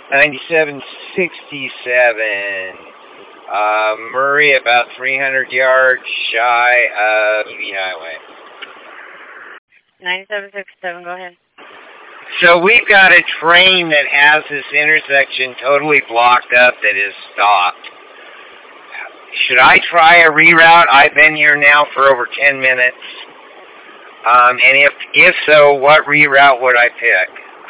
9767. Murray, about 300 yards shy of the highway. 9767, go ahead. So we've got a train that has this intersection totally blocked up that is stopped. Should I try a reroute? I've been here now for over 10 minutes. And if so, what reroute would I pick?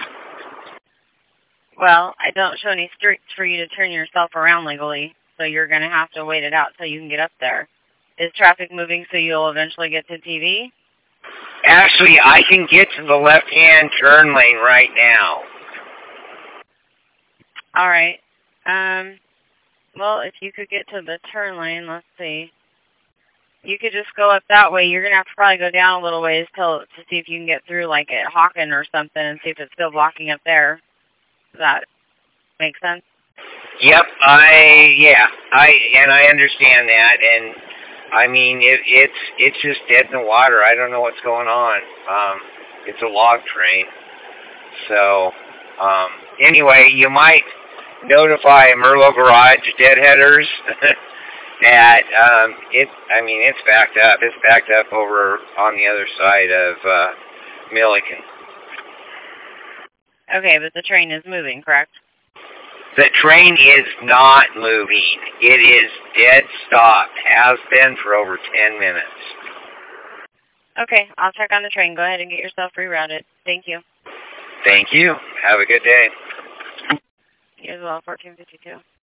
Well, I don't show any streets for you to turn yourself around legally, so you're going to have to wait it out so you can get up there. Is traffic moving so you'll eventually get to TV? Actually, I can get to the left-hand turn lane right now. All right. Well, if you could get to the turn lane, let's see. You could just go up that way. You're going to have to probably go down a little ways to see if you can get through, like, at Hawken or something and see if it's still blocking up there. Does that make sense? Yep, I understand that, and I mean it's just dead in the water. I don't know what's going on. It's a log train. So anyway, you might notify Merlo Garage deadheaders that it's backed up. It's backed up over on the other side of Milliken. Okay, but the train is moving, correct? The train is not moving. It is dead stopped. Has been for over 10 minutes. Okay, I'll check on the train. Go ahead and get yourself rerouted. Thank you. Thank you. Have a good day. You as well, 1452.